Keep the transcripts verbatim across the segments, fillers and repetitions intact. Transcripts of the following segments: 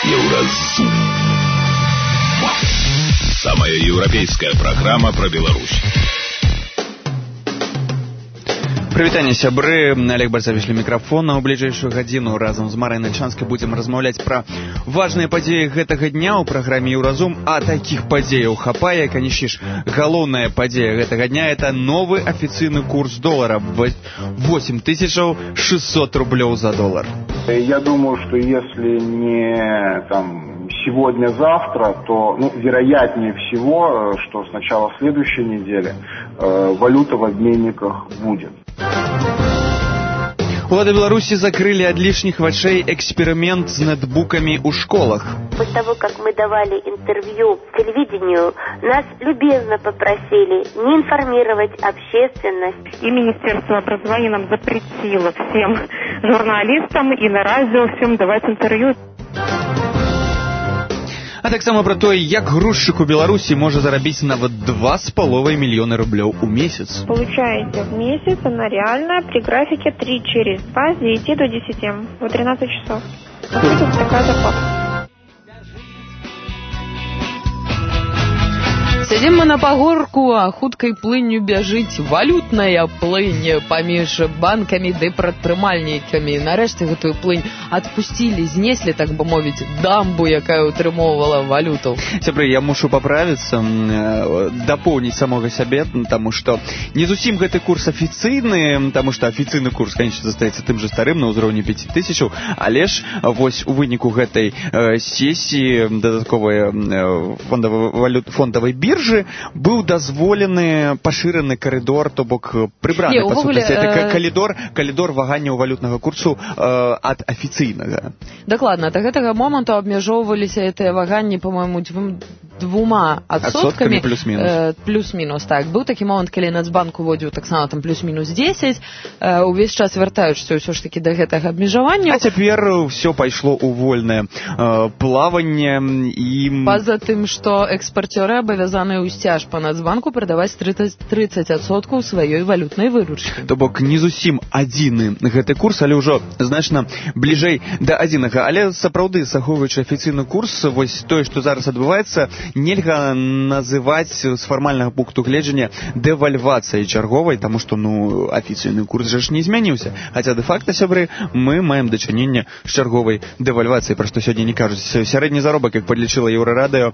Еўразум. Самая еўрапейская программа про Беларусь. Прывітанне, сябры. Олег Барцавіч ля мікрафона. У бліжэйшую гадзіну разам з Марай Нальчанскай будзем размаўляць пра важныя падзеі гэтага дня ў праграме «Еўразум». А такіх падзеяў хапае. Канешне ж, галоўная падзея гэтага дня – это новы афіцыйны курс долара. восемь тысяч шестьсот рублёў за доллар. Я думаю, что если не там сегодня-завтра, то ну, вероятнее всего, что с начала следующей недели э, валюта в обменниках будет. Улады Беларуси закрыли от лишних вачэй эксперимент с нетбуками у школах. После того, как мы давали интервью телевидению, нас любезно попросили не информировать общественность. И Министерство образования нам запретило всем журналистам и на радио всем давать интервью. А таксама пра тое, як грузчык у Беларусі можа зарабіць нават два з паловай мільёна рублёў у месяц. Получаете в месяц, она реально при графике три через два с девяти до десяти, в тринадцать часов. Вот это такая зарплата. Сядзем мы на пагорку, а хуткай плынню бяжыць валютная плынь паміж банкамі ды прадпрымальнікамі. Нарэшце гэтую плынь адпусцілі, знеслі, так бы мовіць, дамбу, якая ўтрымоўвала валюту. Сябры, я мушу паправіцца, дапоўніць самога сябе, таму што не зусім гэты курс афіцыйны, таму што афіцыйны курс, конечно, застаецца тым же старым на ўзроўні пяць тысяч, але ж вось у выніку гэтай э, сесіі дадатковай э, фондавай, фондавай біржы быў дазволены пашыраны карыдор, то бок прыбраны, па сутнасці. Это калідор, калідор ваганняў валютнага курсу э, ад афіцыйнага. Дакладна, да гэтага моманту абмяжоўваліся гэтыя ваганні, па-мойму, двума адсоткамі плюс-мінус. Э, плюс-мінус, так. Быў такі момант, калі Нацбанк уводзіў таксама там плюс-мінус дзесяць, э, увесь час вяртаючыся ўсё ж такі да гэтага абмежавання. А цяпер ўсё пайшло ў вольнае э, плаванне і... Па-за тым, што экспарцёры абавязаны ў сцяж па Нацбанку прадаваць трыццаць адсоткаў сваёй валютнай выручкі. То бок не зусім адзіны гэты курс, але ўжо значна бліжэй да адзінага. Але сапраўды, захоўваючы афіцыйны курс, вось тое, што зараз адбываецца, нельга называць з фармальнага пункту гледжання дэвальвацыяй чарговай, таму што ну афіцыйны курс жа ж не змяніўся. Хаця дэ-факта, сябры, мы маем дачыненне з чарговай дэвальвацыяй, пра што сёння не кажуць. Сярэдні заробак, як падлічыла Еўрарадыё,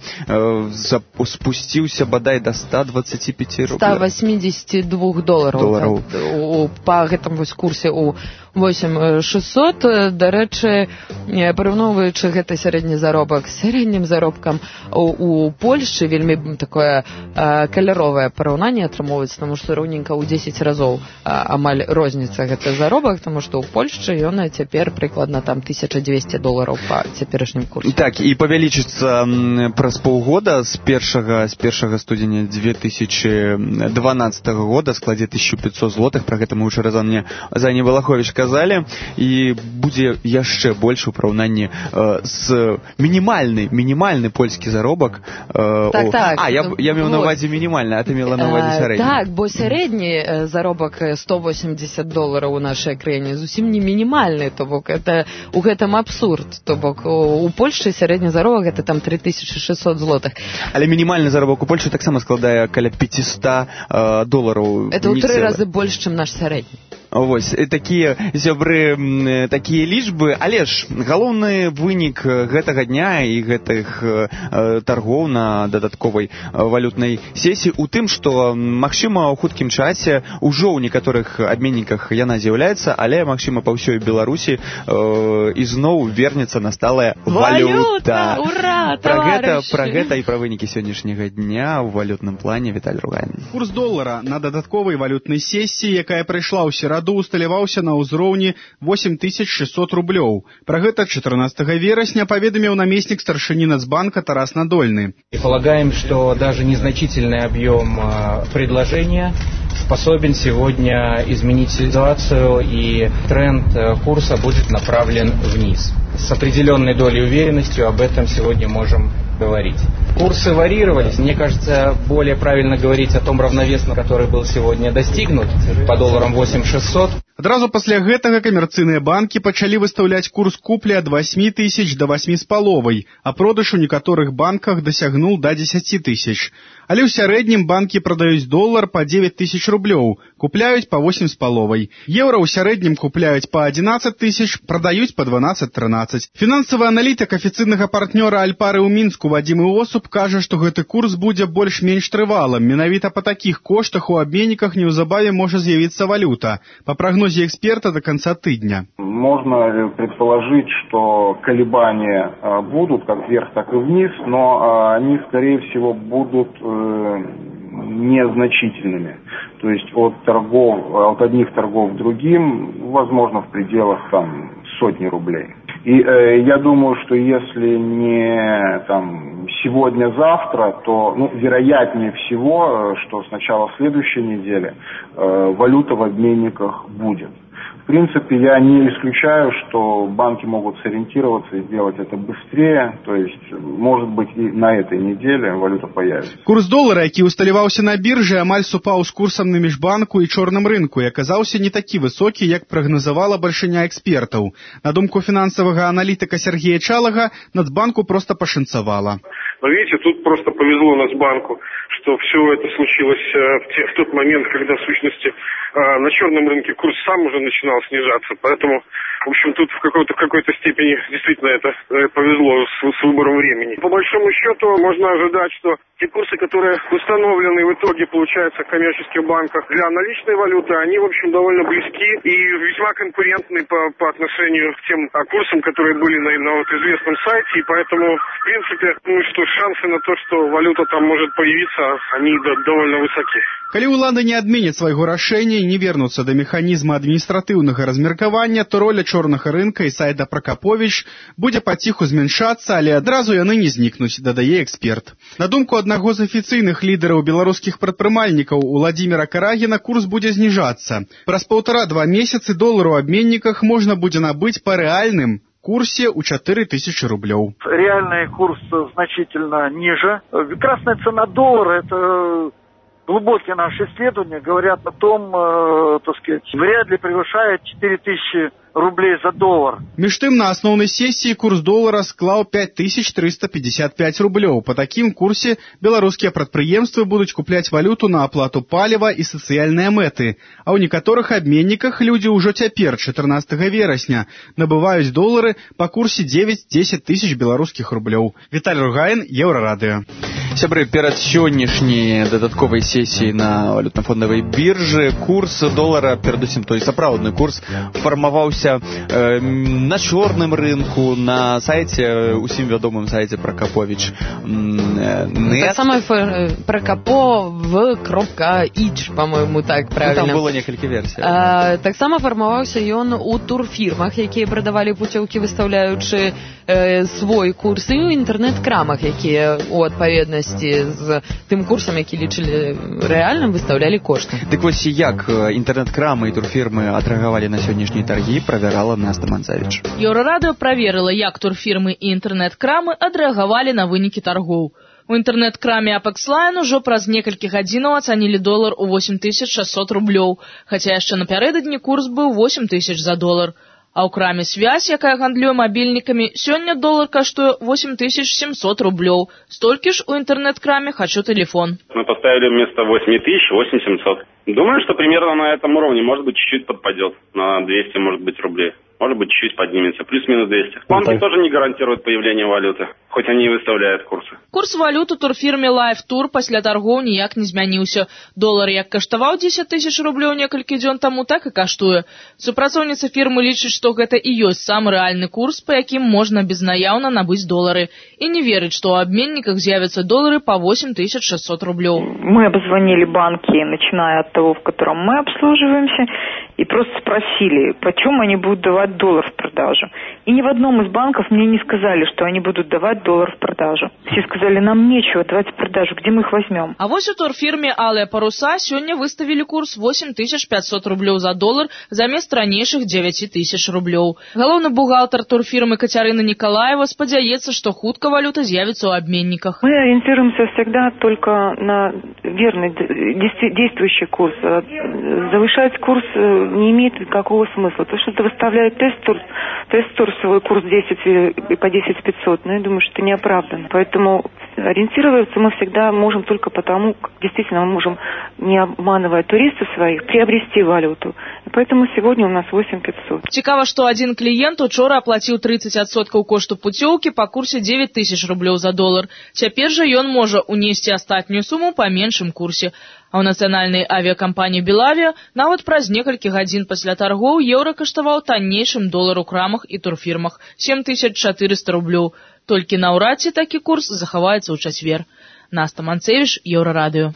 э, спусціўся бадай да ста дваццаці пяці рублёў. ста восьмидесяти двух долараў. долараў. У, па гэтым вось курсе у восемь тысяч шестьсот. Да рэчы, параўноўваючы гэты сярэдні заробак з сярэднім заробкам у, у Польшчы, вельмі такое а, каляровае параўнанне атрымоўваецца, таму што роўненька ў дзесяць разоў а, амаль розніца гэты заробак, таму што ў Польшчы ён цяпер прыкладна там тысяча дзвесце долараў па цяперашнім курсе. Так, і павялічыцца праз паўгода з першага з першага студзеня две тысячи дванаццатага года складзе тысячу пятьсот злотых. Пра гэта мы ўчора за мне за Ані Балахович казалі, і будзе яшчэ больш у параўнанні э, з мінімальны мінімальны польскі заробак. Э, так, о... так. А, я, я меў на ўвазе мінімальны, а ты мела на ўвазе сярэдні. Так, бо сярэдні заробак сто восемьдесят долараў у нашай краіне зусім не мінімальны, то бок это у гэтым абсурд. То бок у Польшчы сярэдні заробак это там три тысячи шестьсот злотых. Але мінімальны заробак у Польшчы таксама складае каля пятьсот э, долараў. Это ў тры разы больш, чым наш сярэдні. Вось, такія, сябры, такія лічбы, але ж галоўны вынік гэтага дня і гэтых э, таргоў на дадатковай валютнай сесіі у тым, што, магчыма, у хуткім часе ўжо ў некаторых абменніках яна з'яўляецца, але, магчыма, па ўсёй Беларусі э, ізноў вернецца на сталая валюта. Валюта! Ура, пра гэта, таварышы! пра гэта і пра вынікі сённяшняга дня ў валютным плане Віталь Ругайн. Курс долара на дадатковай валютнай сесіі, якая прайшла ў сераду, усталяваўся на ўзроўні восемь тысяч шестьсот рублёў. Пра гэта чатырнаццатага верасня паведаміў намеснік старшыні Нацбанка Тарас Надольны. И полагаем, что даже незначительный объем предложения способен сегодня изменить ситуацию, и тренд курса будет направлен вниз. С определенной долей уверенности об этом сегодня можем говорить. Курсы варьировались. Мне кажется, более правильно говорить о том равновесном, который был сегодня достигнут по долларам восемь тысяч шестьсот. Адразу пасля гэтага камерцыйныя банкі пачалі выстаўляць курс куплі ад восьмі тысяч да восьмі з паловай, а продаж у некаторых банках дасягнуў да дзесяці тысяч. Але ў сярэднім банкі прадаюць долар па дзевяць тысяч рублёў, купляюць па восем з паловай. Еўра ў сярэднім купляюць па адзінаццаць тысяч, прадаюць па дванаццаць-трынаццаць. Фінансавы аналітык афіцыйнага партнёра Альпары ў Мінску Вадзім Іосуп кажа, што гэты курс будзе больш-менш трывалым. Менавіта па такіх коштах у абменніках неўзабаве можа з'явіцца валюта. Па прогнозе эксперта до конца тыдня. Можно предположить, что колебания будут как вверх, так и вниз, но они, скорее всего, будут незначительными. То есть от торгов, от одних торгов к другим, возможно, в пределах там сотни рублей. И э, я думаю, что если не там сегодня-завтра, то ну, вероятнее всего, что с начала следующей недели э, валюта в обменниках будет. В принципе, я не исключаю, что банки могут сориентироваться и сделать это быстрее. То есть, может быть, и на этой неделе валюта появится. Курс долара, які усталяваўся на біржы, амаль супаў з курсам на міжбанку і чорным рынку, і аказаўся не такі высокі, як прагназавала бальшыня экспертаў. На думку фінансавага аналітыка Сергея Чалага, Нацбанку просто пашанцавала. Но видите, тут просто повезло Нацбанку, что все это случилось в, те, в тот момент, когда в сущности на черном рынке курс сам уже начинал снижаться. Поэтому, в общем, тут в какой-то, в какой-то степени действительно это повезло с, с выбором времени. По большому счету можно ожидать, что те курсы, которые установлены в итоге, получается, в коммерческих банках для наличной валюты, они, в общем, довольно близки и весьма конкурентны по, по отношению к тем курсам, которые были на, на вот известном сайте. И поэтому, в принципе, ну что, шансы на то, что валюта там может появиться, они довольно высоки. Калі ўлады не адменяць свайго рашэння і не вернуцца да механізма адміністратыўнага размеркавання, то роля чорнага рынка і сайта Пракаповіч будзе паціху змяншацца, але адразу яны не знікнуць, дадае эксперт. На думку аднаго з афіцыйных лідараў беларускіх прадпрымальнікаў Уладзіміра Карагіна, курс будзе зніжацца. Праз паўтара-два месяцы долар у абменніках можна будзе набыць па рэальным курсе у четыре тысячи рублей. Реальный курс значительно ниже. Красная цена доллара – это глубокие наши исследования говорят о том, э, так сказать, вряд ли превышает четыре тысячи рублей за доллар. Між тым, на асноўнай сессіі курс долара склаў пять тысяч триста пятьдесят пять рублёў. По такім курсе беларускія прадпрыемствы будуць купляць валюту на аплату паліва і сацыяльныя мэты. А ў некаторых абменніках людзі ўжо цяпер, чатырнастага верасня, набываюць долары па курсе девять-десять тысяч беларускіх рублёў. Віталь Ругаін, Еўрарадыё. Сябры, перад сённяшняй дадатковай сесіяй на валютна-фондавай біржы курс долара, перадусім той сапраўдны курс, фармаваўся э, на чорным рынку, на сайце, усім вядомым сайце Пракаповіч. Э, так само Пракапов.ич, по-моему, так правильно. Ну, там было некалькі версій. Э, так само фармаваўся ён у турфірмах, якія прадавалі пуцёўкі, выстаўляючы э, свой курс, і ў інтэрнэт-крамах, якія у адпаведнасці з тым курсам, які лічылі рэальным, выстаўлялі кошты. Дык вось як інтэрнэт-крамы і турфірмы адрэагавалі на сённяшнія таргі, правярала Наста Манцавіч. Еўрарадыё праверыла, як турфірмы і інтэрнэт-крамы адрэагавалі на вынікі таргоў. У інтэрнэт-краме Апекслайн ужо праз некалькі гадзінаў ацанілі долар у восемь тысяч шестьсот рублёў, хаця яшчэ напярэдадні курс быў восемь тысяч за долар. А ў краме «Связь», якая гандлюе мабільнікамі, сёння долар каштуе восемь тысяч семьсот рублёў. Столькі ж у интернет-краме «Хочу телефон». Мы поставили вместо восемь тысяч восемь семьсот. Думаю, что примерно на этом уровне, может быть, чуть-чуть подпадет на двести, может быть, рублей. Может быть, чуть-чуть поднимется, плюс-минус двести. Банки ну, тоже не гарантируют появление валюты, хоть они и выставляют курсы. Курс валют у турфірме LifeTour пасля таргоў ніяк не змяніўся. Долар як каштаваў дзесяць тысяч рублёў некалькі дзён таму, так і каштуе. Супрацоўніца фірмы лічыць, што гэта і ёсць самы рэальны курс, па якім можна безнаяўна набыць долары. І не верыць, што ў абменніках з'явятся долары по восемь тысяч шестьсот рублёў. Мы обзвонили банки, начиная от того, в котором мы обслуживаемся, и просто спросили, почем они будут давать доллар в продажу. И ни в одном из банков мне не сказали, что они будут давать долларов в продажу. Все сказали, нам нечего давать в продажу, где мы их возьмем? А вось у турфірме «Алыя паруса» сёння выставілі курс восемь тысяч пятьсот рублёў за доллар замест ранейшых девять тысяч рублёў. Галоўны бухгалтар турфірмы Кацярына Николаева спадзяецца, што хутка валюта з'явіцца ў абменніках. Мы ориентируемся всегда только на верный действующий курс. Завышать курс не имеет никакого смысла. То, что это выставляет тест-тур, тест-тур свой курс десять и по десять пятьсот, но я думаю, что это неоправданно. Поэтому ориентироваться мы всегда можем только потому, как действительно мы можем, не обманывая туристов своих, приобрести валюту. И поэтому сегодня у нас восемь пятьсот. Цікава, што адзін кліент учора аплаціў тридцать адсоткаў кошту пуцёўкі па курсе девять тысяч рублёў за долар. Цяпер жа ён можа унесці астатнюю суму па меншым курсе. А ў нацыянальнай авіякампаніі «Белавіа» нават праз некалькі гадзін пасля таргоў еўра каштаваў таннейшым долар у крамах і турфірмах – семь тысяч четыреста рублёў. Толькі наўрад ці такі курс захаваецца ў чацвер. Наста Манцевіч, Еўрарадыё.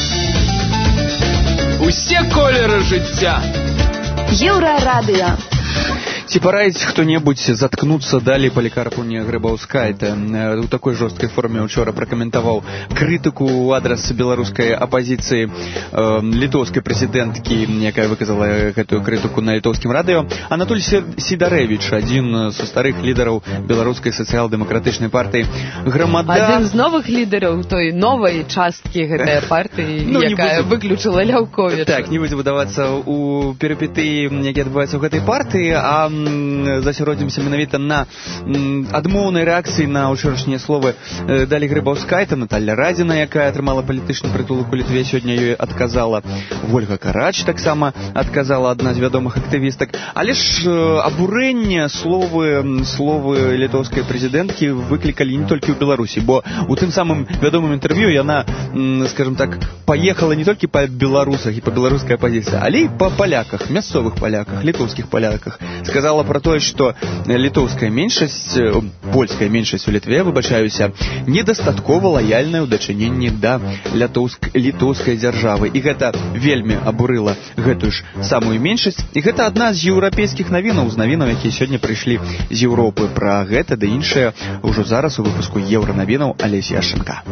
Усе колеры жыцця. Еўрарадыё. Ці параіць хто-небудзь заткнуцца далей палікарпу не Грыбаўскайте. У такой жорсткай форме учора пракаментаваў крытыку ў адрас беларускай апазіцыі э, літоўскай прэзідэнткі, якая выказала гэтую крытыку на літоўскім радыё. Анатоль Сідарэвіч, адзін са старых лідараў беларускай сацыял-дэмакратычнай партыі. Грамада... Адзін з новых лідараў той новай часткі гэтай партыі, ну, якая буду... выключыла Ляўковіча. Так, не будзе выдавацца ў перыпетыі, якія адбываюцца ў гэтай партыі, а засяродзімся менавіта на адмоўнай рэакцыі на ўчорашнія словы Далі Грыбаўскайте. Наталля Радзіна, якая атрымала палітычны прытулак у Літве, сёння ёй адказала. Вольга Карач таксама адказала, адна з вядомых актывістак. Але ж абурэнне словы словы літоўскай прэзідэнткі выклікалі не толькі ў Беларусі, бо у тым самым вядомым інтэрв'ю яна, скажем так, паехала не толькі па беларусах і па беларускай апазіцыі, але і па паляках, мясцовых паляках, літоўскіх паляках. Сказала про тое, што літоўская меншасць, польская меншасць у Літве, выбачаюся, недастаткова лаяльная ў дачыненні да літоўскай дзяржавы. І гэта вельмі абурыла гэтую ж самую меншасць. І гэта адна з еўрапейскіх навінаў, з навінаў, якія сёння прыйшлі з Еўропы. Пра гэта да іншае ўжо зараз у выпуску еўранавінаў Алесь Яшченка.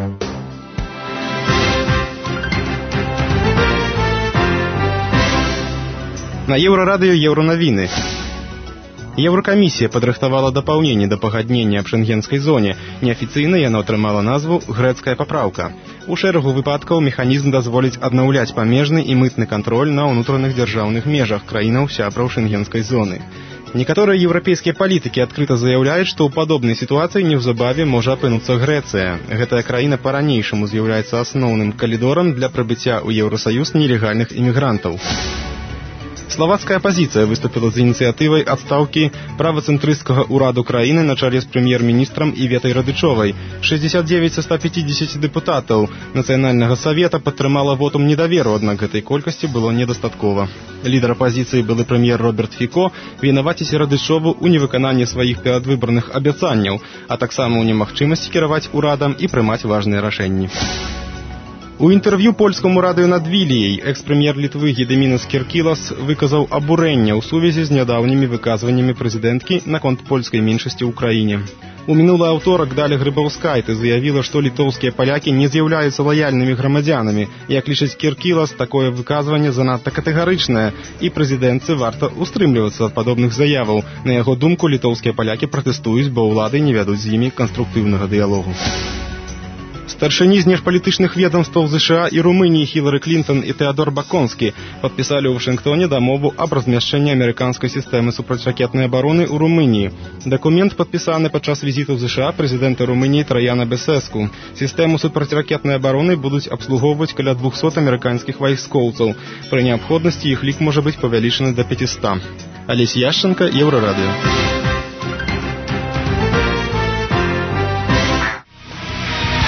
На Еўрарадыё еўранавіны. Еўракамісія падрыхтавала дапаўненне да пагаднення аб шэнгенскай зоне. Неафіцыйна яно атрымала назву «Грэцкая папраўка». У шэрагу выпадкаў механізм дазволіць аднаўляць памежны і мытны кантроль на ўнутраных дзяржаўных межах краінаў сябраў шэнгенскай зоны. Некаторыя еўрапейскія палітыкі адкрыта заяўляюць, што ў падобнай сітуацыі неўзабаве можа апынуцца Грэцыя. Гэтая краіна па-ранейшаму з'яўляецца асноўным калідорам для прыбыцця ў Еўрасаюз нелегальных імігрантаў. Славацкая апазіцыя выступіла з ініцыятывай адстаўкі правацэнтрысцкага ўраду краіны на чале з прэм'ер-міністрам Іветай Радычовай. шэсцьдзесят девять са ста пятидесяти дэпутатаў Нацыянальнага савета падтрымала вотум недаверу, аднак гэтай колькасці было недастаткова. Лідар апазіцыі, былы прэм'ер Роберт Фіко, вінаваціць Радычову ў невыкананні сваіх перадвыбарных абяцанняў, а таксама ў немагчымасці кіраваць урадам і прымаць важныя рашэнні. У інтэрв'ю польскаму радыё над Віліяй экс-прэм'ер Літвы Гедымінас Кіркілас выказаў абурэнне ў сувязі з нядаўнімі выказваннямі прэзідэнткі наконт польскай меншасці ў краіне. У мінулы аўторак Даля Грыбаўскайте заявіла, што літоўскія палякі не з'яўляюцца лаяльнымі грамадзянамі. Як лічыць Кіркілас, такое выказванне занадта катэгарычнае, і прэзідэнтцы варта устрымлівацца ад падобных заяваў. На яго думку, літоўскія палякі пратэстуюць, бо ўлады не вядуць з імі канструктыўнага дыялогу. Старшыні знешпалітычных ведомстваў ЗША і Румыніі Хілары Клінтон і Тэадор Баконскі падпісалі ў Вашынгтоне дамову аб размяшчэнні амерыканскай сістэмы супрацьракетнай абароны ў Румыніі. Дакумент падпісаны падчас візіту ў ЗША прэзідэнта Румыніі Траяна Бесеску. Сістэму супрацьракетнай абароны будуць абслугоўваць каля двухсот амерыканскіх вайскоўцаў. Пры неабходнасці іх лік можа быць павялічаны да пятисот. Алесь Яшченка, Еўрарадыё. Мэр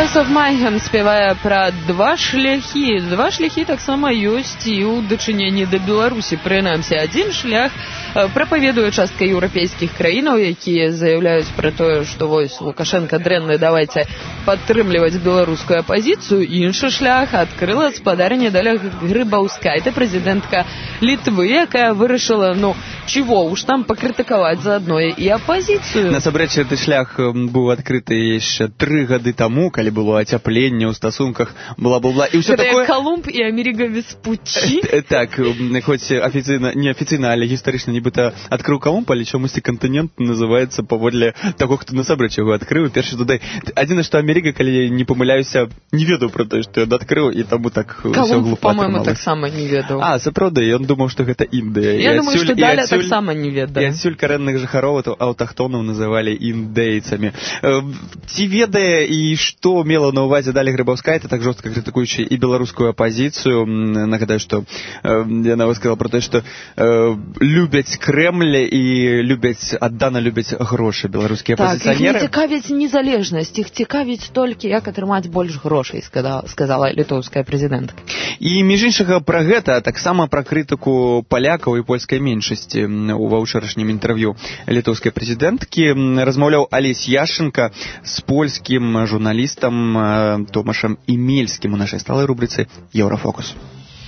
Voice of Mayhem спявае пра два шляхі. Два шляхі таксама ёсць і ў дачыненні да Беларусі. Прынамсі, адзін шлях прапаведуе частка еўрапейскіх краінаў, якія заяўляюць пра тое, што вось Лукашенко дрэнны, давайце падтрымліваць беларускую апазіцыю. Іншы шлях адкрыла спадарня Даля Грыбаўскайта, прэзідэнтка Літвы, якая вырашыла, ну, чего уж там пакрытыкаваць заадно і апазіцыю. Насамрэч, гэты шлях быў адкрыты яшчэ тры гады таму, калі было ацяпленне ў стасунках, бла-бла-бла. І ўсё такое... Колумб і Америка Веспуччі. Так, хоць афіцыйна, не афіцыйна, але гістарычна нібыта адкрыў Колумб, але чамусьці кантынент называецца паводле таго, хто насамрэч яго адкрыў. Першы тудай. Адзінае, што Америка, калі не памыляюся, не ведаў пра тое, што ён адкрыў, і таму так усё глупа атрымалася. Колумб, па-мойму, таксама не ведаў. А, сапраўды, ён думаў, што гэта Індыя. Я думаю, што Даля таксама не ведаў. І адсюль карэнных жыхароў аўтахтонаў называлі індейцамі. Ці ведае і што мела на ўвазе Даля Грыбаўскайта, так жорстка крытыкуючы і беларускую апазіцыю? Нагадаю, што яна высказала пра тое, што любяць Крэмль і любяць, аддана любяць грошы беларускія апазіцыянеры. Так, іх не цікавіць незалежнасць, іх цікавіць толькі, як атрымаць больш грошай, сказала літоўская прэзідэнтка. І, між іншага, пра гэта, таксама пра крытыку палякаў і польскай меншасці ва ўчарашнім інтэрв'ю літоўскай прэзідэнткі размаўляў Алесь Яшченка з польскім журналістам Томашам Імельскім у нашай сталай рубрыцы «Еўрафокус».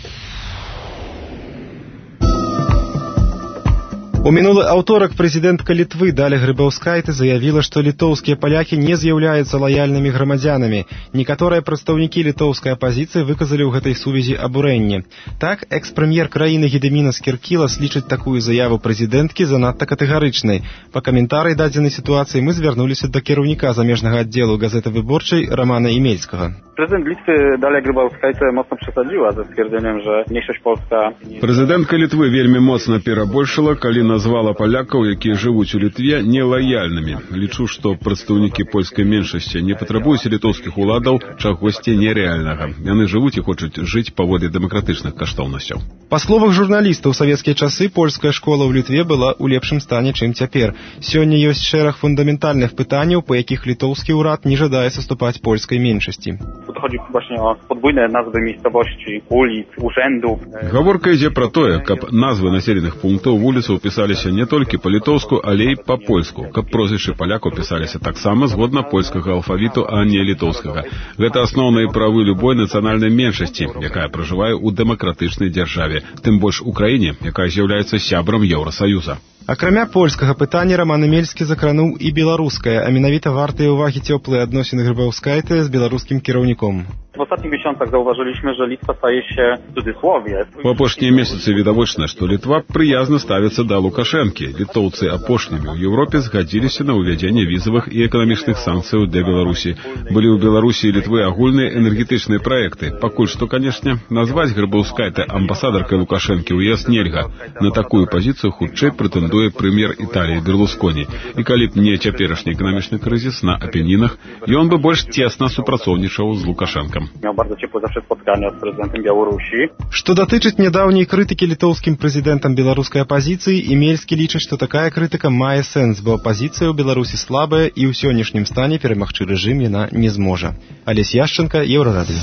У мінулы аўторак прэзідэнтка Літвы Даля Грыбаўскайта заявіла, што літоўскія палякі не з'яўляюцца лаяльнымі грамадзянамі. Некаторыя прадстаўнікі літоўскай апазіцыі выказалі ў гэтай сувязі абурэнне. Так, экс-прэм'ер краіны Гедымінас Кіркілас лічыць такую заяву прэзідэнткі занадта катэгарычнай. Па каментарый дадзенай сітуацыі мы звярнуліся да кіраўніка замежнага аддзелу газеты «Выборчай» Романа Імельскага. Прэзідэнт Літвы Даля Грыбаўскайта моцна прысадзіла за сцверджаннем, że mniejszość polska... Прэзідэнтка Літвы вельмі моцна перабольшыла, калі назвала палякаў, якія жывуць у Літве, нелаяльнымі. Лічу, што прадстаўнікі польскай меншасці не патрабуюць літоўскіх уладаў чагосьці нерэальнага. Яны жывуць і хочуць жыць паводле дэмакратычных каштоўнасцяў. Па словах журналістаў, у савецкія часы польская школа ў Літве была ў лепшым стане, чым цяпер. Сёння ёсць шэраг фундаментальных пытанняў, па якіх літоўскі ўрад не жадае саступаць польскай меншасці. Тут chodzi właśnie o podwójne nazwy miejscowości, ulic, urzędów. Гаворка ідзе пра тое, каб назвы населеных пунктаў вуліцаў пісаліся не толькі па-літоўску, але і па-польску, каб прозвішчы палякаў пісаліся таксама згодна польскага алфавіту, а не літоўскага. Гэта асноўныя правы любой нацыянальнай меншасці, якая пражывае ў дэмакратычнай дзяржаве, тым больш у краіне, якая з'яўляецца сябрам Еўрасаюза. Акрамя польскага пытання, Роман Імельскі закрануў і беларускае, а менавіта вартыя ўвагі цёплыя адносіны Грыбаўскайта з беларускім кіраўніком. W ostatnich miesiącach zauważyliśmy, że Litwa staje się w cudzysłowie. У апошнія месяцы відавочна, што Літва прыязна ставіцца да Лукашэнкі. Літоўцы апошнімі ў Еўропе згадзіліся на ўвядзенне візавых і эканамічных санкцыяў для Беларусі. Былі ў Беларусі і Літвы агульныя энергетычныя праекты. Пакуль што, канешне, назваць Грыбаўскайта амбасадаркай Лукашэнкі ў ЕС нельга. На такую пазіцыю хутчэй прэтэндуе прэм'ер Італіі Берлусконі. І калі б не цяперашні эканамічны крызіс на Апенінах, ён бы больш цесна супрацоўнічаў з Лукашэнкам. Miał bardzo ciepłe zawsze spotkania z prezydentem Białorusi. Што датычыць нядаўняй крытыкі літоўскім прэзідэнтам беларускай апазіцыі, Імельскі лічыць, што такая крытыка мае сэнс, бо апазіцыя ў Беларусі слабая і ў сённяшнім стане перамагчы рэжым яна не зможа. Алесь Яшченка, Еўрарадыё.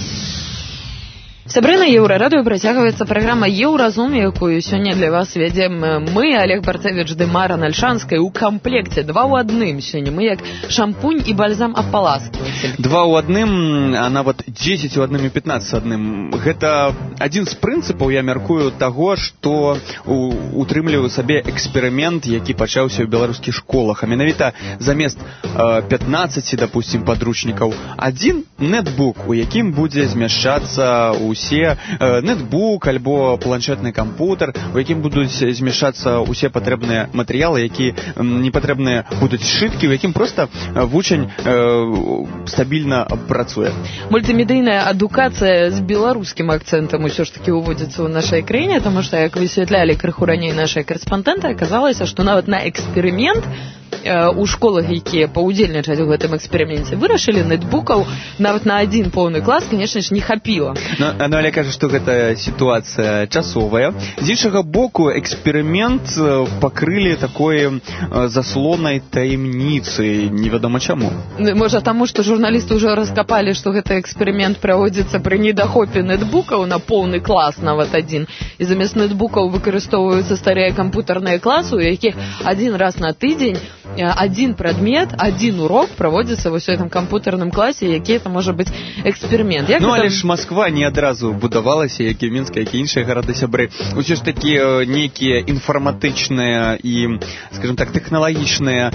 Сябры на Еўрарадыё працягваецца праграма «Еўразум», якую сёння для вас вядзем мы, Олег Барцевіч ды Мара Нальшанская, у камплекце два ў адным. Сёння мы як шампунь і бальзам апаласкваць. Два ў адным, а нават дзесяць у адным і пятнаццаць у адным. Гэта адзін з прынцыпаў, я мяркую, таго, што утрымліваю сабе эксперымент, які пачаўся ў беларускіх школах. А менавіта замест пятнаццаці, допустим, падручнікаў, адзін нетбук, у якім будзе змяшчацца у усе нетбук альбо планшетны кампутер, у якім будуць змяшацца усе патрэбныя матэрыялы, які не патрэбныя будуць сшыткі, у якім проста вучань стабільна працуе. Мультымедыйная адукацыя з беларускім акцэнтам усё ж такі уводзіцца ў нашай краіне, таму што, як высвятлялі крыху раней нашыя карэспандэнты, аказалася, што нават на эксперымент у школах, якія паўдзельнічаць у гэтым эксперыменце, вырашылі нетбукаў нават на адзін поўны клас, конечно ж, не хапіла. Ну, ну але кажа, што гэта сітуацыя часовая. З іншага боку, эксперымент пакрылі такой заслонай таямніцы, невядома чаму. Можа, таму, што журналісты ўжо раскапалі, што гэты эксперымент праводзіцца пры недахопе нетбукаў на поўны клас нават адзін. І замест нетбукаў выкарыстоўваюцца старыя кампутарныя класы, у якіх адзін раз на тыдзень адзін прадмет, адзін урок праводзіцца ва ўсёй там кампутарным класе, які это можа быць эксперымент. Як ну, але ж Масква не адразу будавалася, як і Мінск, як і іншыя гарады сябры. Усё ж такі нейкія інфарматычныя і, скажем так, тэхналагічныя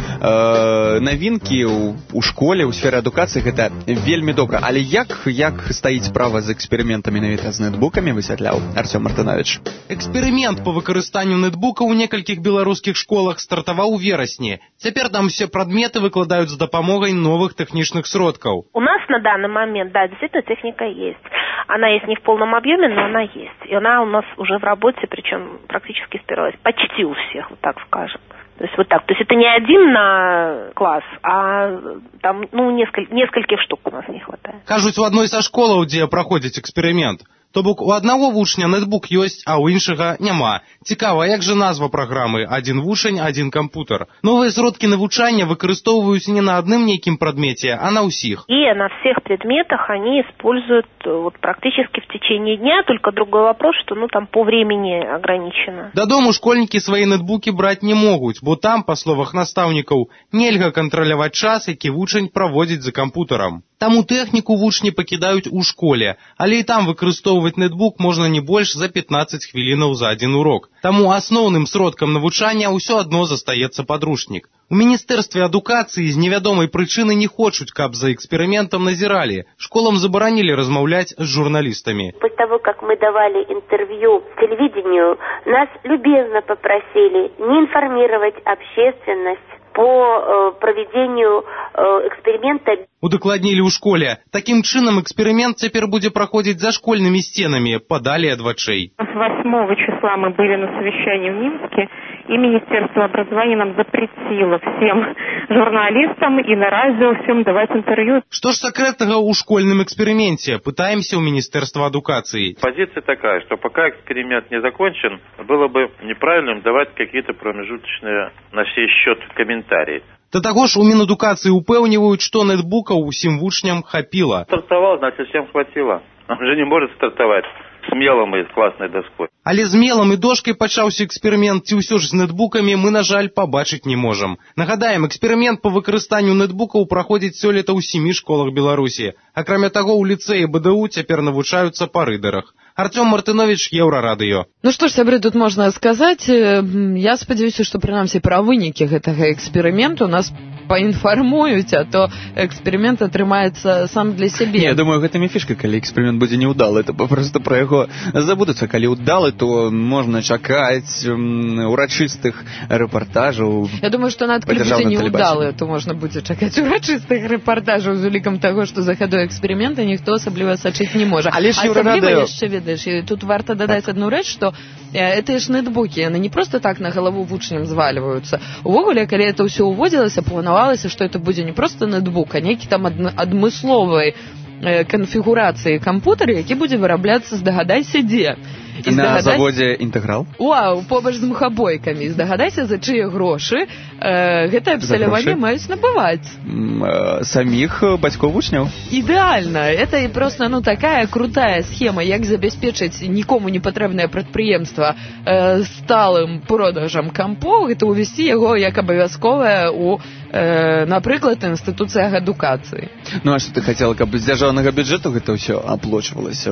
э, навінкі у, у школе, у сферы адукацыі, гэта вельмі добра. Але як, як стаіць справа з эксперыментамі навіта з нетбукамі, высвятляў Артём Мартынович. Эксперымент па выкарыстанню нетбука ў некалькіх беларускіх школах стартаваў у верасні. Цяпер там все прадметы выкладаюць з дапамогай новых тэхнічных сродкаў. У нас на данный момент, да, действительно техника есть. Она есть не в полном объеме, но она есть. И она у нас уже в работе, причем практически с первого, почти у всех, вот так скажем. То есть вот так. То есть это не один на класс, а там, ну, несколь, нескольких штук у нас не хватает. Кажуць, у адной са школаў, дзе праходзіць эксперымент. То бок у аднаго вучня нетбук ёсць, а ў іншага няма. Цікава, як жа назва праграмы «Адзін вучань, адзін кампутар». Новыя сродкі навучання выкарыстоўваюць не на адным нейкім прадмеце, а на ўсіх. И на всех предметах они используют вот, практически в течение дня, только другой вопрос, что ну там по времени ограничено. Дадому школьнікі свае нетбукі браць не могуць, бо там, па словах настаўнікаў, нельга кантраляваць час, які вучань праводзіць за кампутарам. Таму тэхніку вучні пакідаюць у школе, але і там выкарыстоўваць нетбук можна не больш за пятнаццаць хвілінаў за адзін урок. Таму асноўным сродкам навучання ўсё адно застаецца падручнік. У Міністэрстве адукацыі з невядомай прычыны не хочуць, каб за эксперыментам назіралі. Школам забаранілі размаўляць з журналістамі. После того, как мы давали интервью телевидению, нас любезно попросили не информировать общественность по э, проведению э, эксперимента. Удакладнілі ў школе. Такім чынам эксперымент цяпер будзе праходзіць за школьнымі стенамі, падалі ад вачэй. С восьмого числа мы были на совещании в Минске, и Министерство образования нам запретило всем журналистам и на радио всем давать интервью. Што ж сакрэтнага ў школьным эксперименте? Пытаемся у Министерства адукации. Позиция такая, что пока эксперимент не закончен, было бы неправильным давать какие-то промежуточные на сей счет комментарии. Да таго ж у Мінадукацыі упэўніваюць, што нетбукаў усім вучням хапіла. Стартовал, значит, всем хватило. Он же не может стартовать с мелом и с классной доской. Але з мелам і дошкай пачаўся эксперымент, ці ўсё ж з нетбукамі мы, на жаль, пабачыць не можам. Нагадаем, эксперымент па выкарыстанню нетбукаў праходзіць сёлета ў сямі школах Беларусі. Акрамя таго, у ліцэі БДУ цяпер навучаюцца па рыдарах. Артём Мартынович, Еўрарадыё. Ну што ж, сябры, тут можна сказаць. Я спадзяюся, што прынамсі пра вынікі гэтага эксперыменту нас паінфармуюць, а то эксперымент атрымаецца сам для сябе. Не, я думаю, гэта не фішка, калі эксперымент будзе неўдалы, то папросту пра яго забудуцца. Калі ўдалы, то можна чакаць урачыстых рэпартажаў. Я думаю, што нават калі будзе неўдалы, то можна будзе чакаць урачыстых рэпартажаў з улікам таго, што за хадой эксперымента ніхто асабліва сачыць не можа. Але ж Еўрарадыё яшчэ ведаеш, тут варта дадаць адну рэч, што гэтыя ж нетбукі, яны не проста так на галаву вучням звальваюцца. Увогуле, калі это ўсё ўводзілася, планавалася, што это будзе не проста нетбук, а нейкі там адмысловай канфігурацыі кампутара, які будзе вырабляцца, здагадайся, дзе. І на здагадайся... заводзе «Інтэграл»? Уау, побач з мухабойкамі. Здагадайся, за чые грошы э, гэтае абсталяванне маюць набываць. М, э, саміх бацькоў вучняў. Ідэальна. Это просто, ну, такая крутая схема, як забяспечыць нікому не патрэбнае прадпрыемства э, сталым продажам кампоў, гэта ўвесці яго як абавязковае у, э, напрыклад, інстытуцыях адукацыі. Ну, а што ты хацела, каб з дзяржаўнага бюджэту гэта ўсё аплачвалася?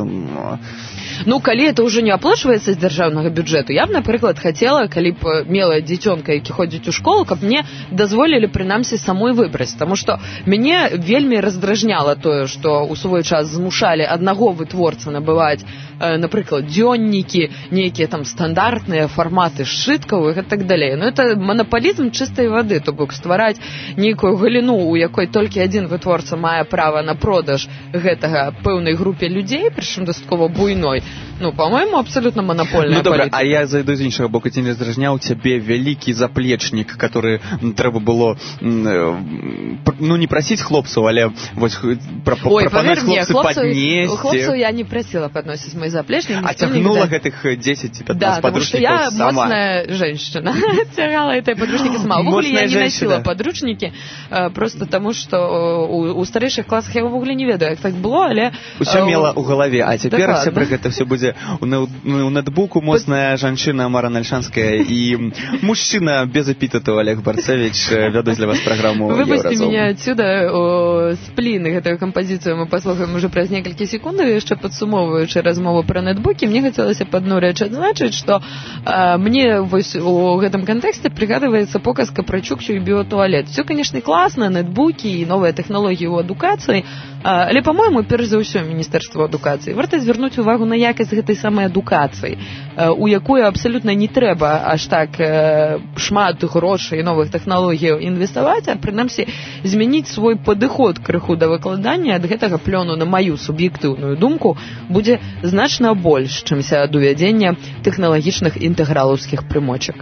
Ну, калі это ўжо не аплачваецца з дзяржаўнага бюджэту, я б, напрыклад, хацела, калі б мела дзіцёнка, які ходзіць у школу, каб мне дазволілі, прынамсі, самой выбраць. Таму што мяне вельмі раздражняла тое, што ў свой час змушалі аднаго вытворцы набываць, э, напрыклад, дзённікі, нейкія там стандартныя фарматы сшыткаў і так далей. Ну, это манаполізм чыстай вады, то бок ствараць нейкую галіну, у якой толькі адзін вытворца мае права на продаж гэтага пэўнай групе людзей, прычым дастаткова буйной. Ну, по-моему, абсолютно монопольная ну, добра, політика. А я зайду з іншага боку, ці не здражняў цябе вялікі заплечнік, который трэба было ну не прасіць хлопцаў, але вось прапанаваць хлопцы паднесці. Хлопцаў я не прасіла падносіць мой заплечнік. А цягнула гэтых дзесяць-пятнаццаць подручников сама. Да, потому что я сама. Моцная женщина. Тягала этой подручники сама. В угле я не носила подручники, просто потому что у старейших классах я в угле не ведаю, як так было, але... Усё мела ў галаве, а цяпер сябры гэта все будзе у нетбуку моцная жанчына Мара Нальшанская і мужчына без эпітету Олег Барцевич вядуць для вас праграму Еўразум. Выпусти меня отсюда, сплин, гэтую кампазіцыю мы паслухаем уже праз некалькі секунд, яшчэ падсумоўваючы размову пра нетбукі, мне хацелася б адну рэч адзначыць, што э, мне вось у гэтым кантэксце прыгадваецца показка пра чукчу і біотуалет. Все, конечно, класна, нетбукі і новыя тэхналогіі ў адукацыі, але, по-моему, перш за ўсё Міністэрства адукацыі варта звярнуць увагу на якасць гэтай самай адукацыі, у якую абсалютна не трэба аж так шмат грошай і новых тэхналогіяў інвеставаць, а прынамсі змяніць свой падыход крыху да выкладання. Ад гэтага плёну, на маю суб'ектыўную думку, будзе значна больш, чымся ад увядзення тэхналагічных інтэгралаўскіх прымочак.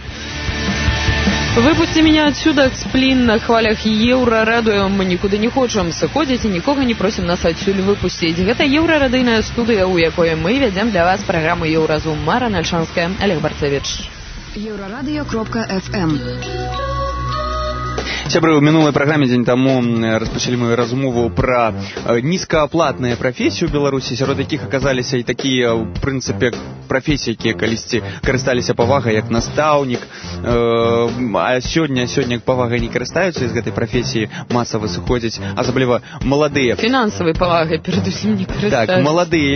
Выпусти меня отсюда, сплин на хвалях Еўрарадыё. Мы никуда не хочам сыходзіць і нікога не просім нас адсюль выпусціць. Гэта еўрарадыйная студыя, у якой мы вядзем для вас праграму Еўразум. Мара Нальшанская, Олег Барцевич. еўрарадыё кропка эф эм. Сябры, у мінулай праграме дзень таму распачалі мы размову пра нізкааплатныя прафесіі ў Беларусі, сярод якіх аказаліся і такія, у прынцыпе, прафесіі, якія калісьці карысталіся павагай, як настаўнік, а сёння сёння павагай не карыстаюцца, з гэтай прафесіі масава сыходзяць, асабліва маладыя. Фінансавай павагай перадусім не карыстаюцца. Так, маладыя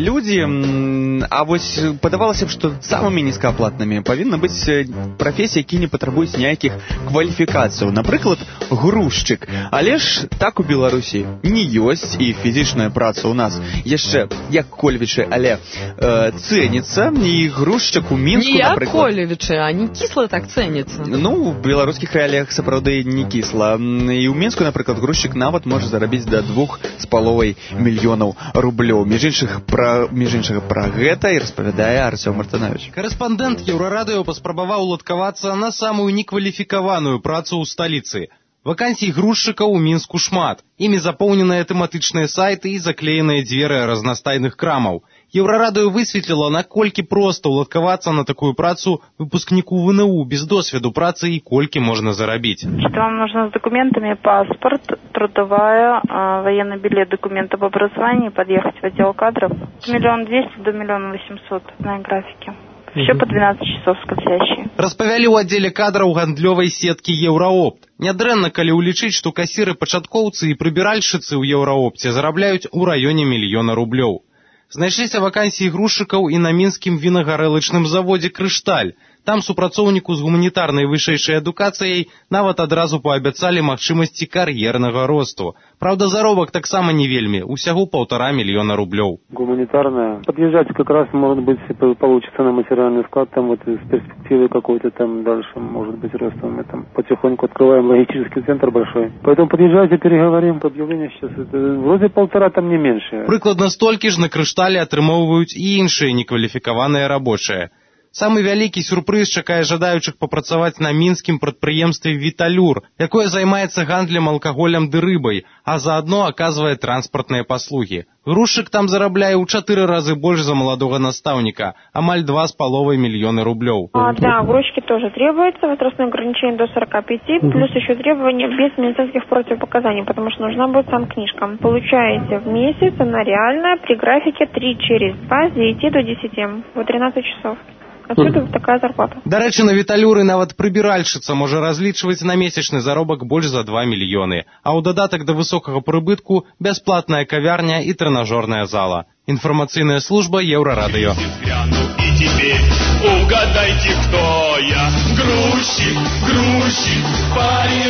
людзі, а вось падавалася б, што самымі нізкааплатнымі павінна быць прафесіі, якія не патрабуюць ніякіх кваліфікацыяў. Напрыклад, грузчык. Але ж так у Беларусі не ёсць, і фізічная праца ў нас яшчэ, як Колевічы, але э, цэніцца, і грузчык у Мінску, не напрыклад. Не як Колевічы, а не кісла так цэніцца. Ну, у беларускіх рэаліях сапраўды не кісла. І ў Мінску, напрыклад, грузчык нават можа зарабіць да двух з паловай мільёнаў рублёў. Між іншых, пра, між іншага пра гэта і распавядае Арсём Мартынавіч. Карэспандэнт Еўрарадыё паспрабаваў уладкавацца на самую некваліфікаваную працу ў сталіцы. Вакансій грузчыкаў у Мінску шмат. Імі запоўненыя тэматычныя сайты і заклееныя дзверы разнастайных крамаў. Еўрарадыё высветліла, наколькі проста уладкавацца на такую працу выпускніку ВНУ без досведу працы і колькі можна зарабіць. Что вам нужно с документами? Паспорт, трудовая, военный билет, документ об образовании, подъехать в отдел кадров. Миллион двести до миллиона восемьсот на графике. Все по двенадцать часов скользящие. Распавялі ў аддзеле кадраў гандлёвай сеткі Еўраопт. Нядрэнна, калі ўлічыць, што касіры-пачаткоўцы і прыбіральшчыцы ў Еўраопце зарабляюць у раёне мільёна рублёў. Знайшліся вакансіі грузчыкаў і на мінскім вінагарэлачным заводзе «Крышталь». Там супрацоўніку з гуманітарнай вышэйшай адукацыяй нават адразу паабяцалі магчымасці кар'ернага росту. Праўда, заробак таксама не вельмі, усяго полтора миллиона рублёў. Гуманитарная. Подъезжать как раз, может быть, получится на материальный склад, там вот с перспективы какой-то там дальше, может быть, ростом. Мы там потихоньку открываем логистический центр большой. Поэтому подъезжайте, переговорим. Объявление сейчас, это, вроде полтора, там не меньше. Прыкладна столькі ж на «Крышталі» атрымоўваюць і іншыя некваліфікаваныя рабочыя. Самы вялікі сюрпрыз чакае жадаючых папрацаваць на мінскім прадпрыемстве «Віталюр», якое займаецца гандлем алкаголем ды рыбай, а заадно аказвае транспартныя паслугі. Грузчык там зарабляе ў чатыры разы больш за маладога настаўніка, амаль два з паловай мільёны рублёў. А, да, грузчики тоже требуется, возрастное ограничение до сорока пяти, угу. Плюс еще требования без медицинских противопоказаний, потому что нужна будет сам книжка. Получаете в месяц, она реальная, при графике три через два с девяти до десяти, вот тринадцать часов. Отсюда такая зарплата. Да рэчы, на «Віталюры» нават прыбіральшчыца можа разлічваць на месячны заробак больш за два мільёны, а ў дадатак да высокага прыбытку бясплатная кавярня і трэнажорная зала. Інфармацыйная служба Еўрарадыё. И теперь угадайте, кто я. Грузчик, грузчик, парень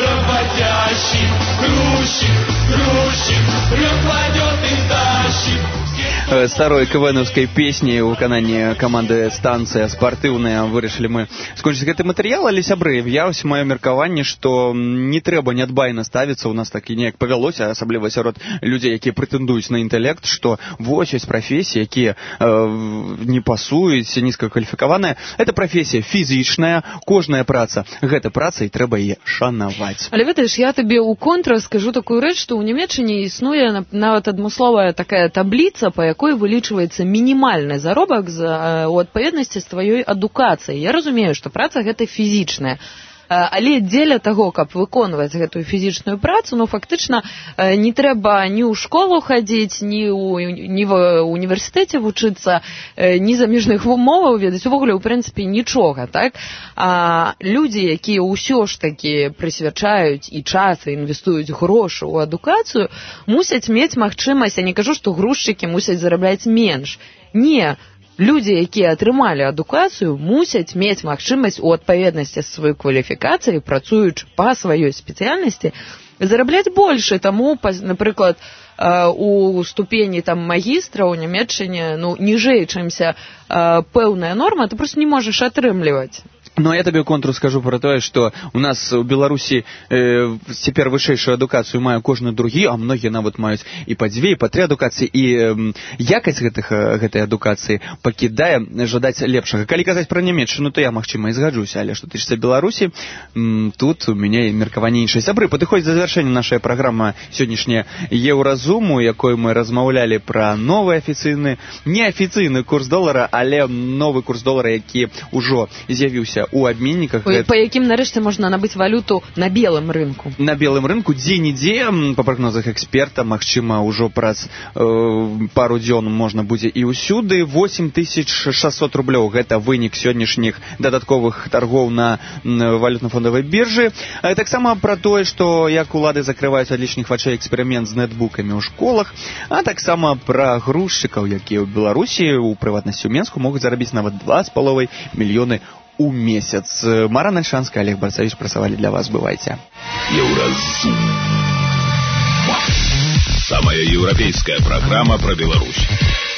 работящий. Грузчик, грузчик, рёк кладет и тащит. э, старой квэнаўскай песні ў выкананні каманды «Станцыя спартыўная» вырашылі мы скончыць гэты матэрыял, але сябры, я вось маё меркаванне, што не трэба нядбайна ставіцца, у нас так і неяк павялося, асабліва сярод людзей, якія прэтэндуюць на інтэлект, што вось ёсць прафесіі, якія э, не пасуюць, нізкакваліфікаваныя. Гэта прафесія фізічная, кожная праца, гэта праца, і трэба яе шанаваць. Але ведаеш, я табе ў контра скажу такую рэч, што ў Нямецчыне існуе нават адмысловая такая табліца, па якой вылічваецца мінімальны заробак за, у адпаведнасці з тваёй адукацыяй. Я разумею, што праца гэта фізічная. Але дзеля таго, каб выконваць гэтую фізічную працу, ну, фактычна, не трэба ні ў школу хадзіць, ні ў, ні в універсітэце вучыцца, ні замежных моваў ведаць, увогуле, ў прынцыпе, нічога, так? А людзі, якія ўсё ж такі прысвячаюць і час, і інвестуюць грошы ў адукацыю, мусяць мець магчымасць, я не кажу, што грузчыкі мусяць зарабляць менш. Не, людзі, якія атрымалі адукацыю, мусяць мець магчымасць у адпаведнасці з сваёй кваліфікацыяй, працуючы па сваёй спецыяльнасці, зарабляць больш. Таму, напрыклад, у ступені там магістра ў Нямецчыне, ну, ніжэй, чымся пэўная норма, ты проста не можаш атрымліваць. Ну, я табе контру скажу про тое, што у нас у Беларусі э, цяпер вышэйшую адукацыю мае кожны другі, а многія нават маюць і па дзве, і па тры адукацыі, і э, якасць гэтых, гэтай адукацыі пакідае жадаць лепшага. Калі казаць пра Нямецчыну, то я, магчыма, і згаджуся, але што тычыцца Беларусі, м, тут у мяне меркаванне іншае. Сябры, падыходзіць да завяршэння нашая праграма сённяшняя Еўразуму, якой мы размаўлялі пра новы афіцыйны, неафіцыйны курс долара, але новы курс долара, які ўжо з'явіўся у абменніках. Ой, па якім нарэшце можна набыць валюту на белым рынку. На белым рынку дзе-нідзе, па прагнозах эксперта, магчыма, ўжо праз э, пару дзён можна будзе і ўсюды. восемь тысяч шэсцьсот рублёў гэта вынік сённяшніх дадатковых таргоў на валютна-фондавай біржы. А таксама пра тое, што як улады закрываюць ад лішніх вачэй эксперымент з нетбукамі ў школах, а таксама пра грузчыкаў, якія ў Беларусі, у прыватнасці ў Менску, могуць зарабіць нават два з паловай мільёны у месяц. Мара Нальшанская, Олег Барцавіч працавалі для вас. Бывайце. Еўразум. Самая еўрапейская программа про Беларусь.